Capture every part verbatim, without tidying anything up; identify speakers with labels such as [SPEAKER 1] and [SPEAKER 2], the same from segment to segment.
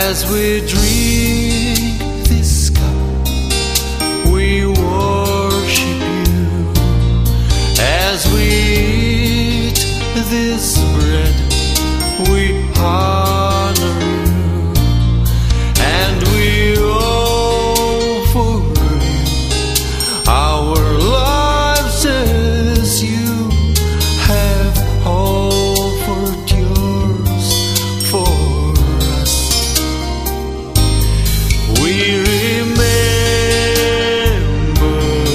[SPEAKER 1] As we drink this cup, we worship you. As we eat this bread, we honor you. And we offer you our lives as you have offered yours for us. We remember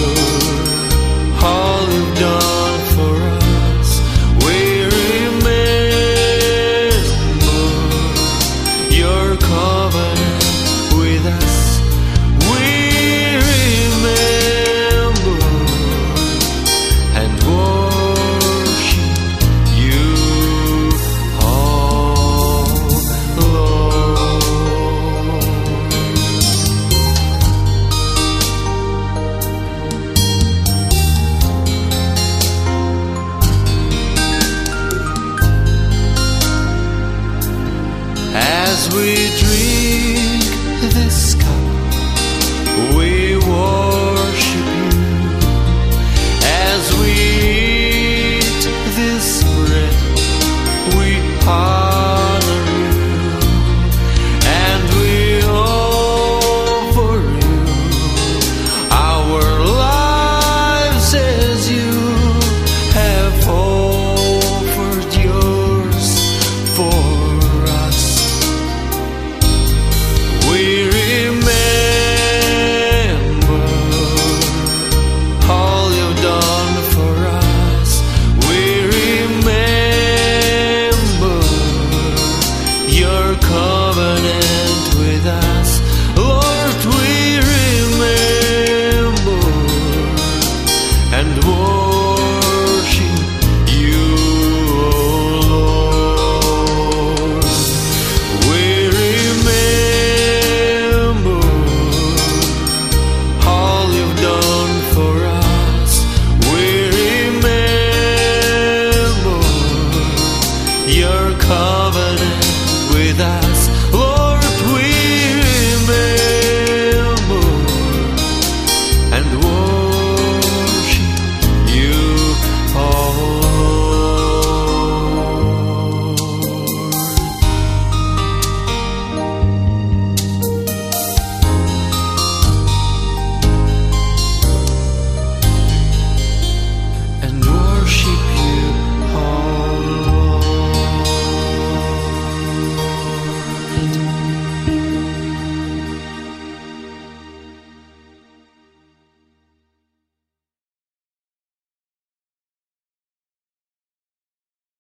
[SPEAKER 1] all you've done for us. We remember your covenant with us. We remember and worship you, oh Lord. As we drink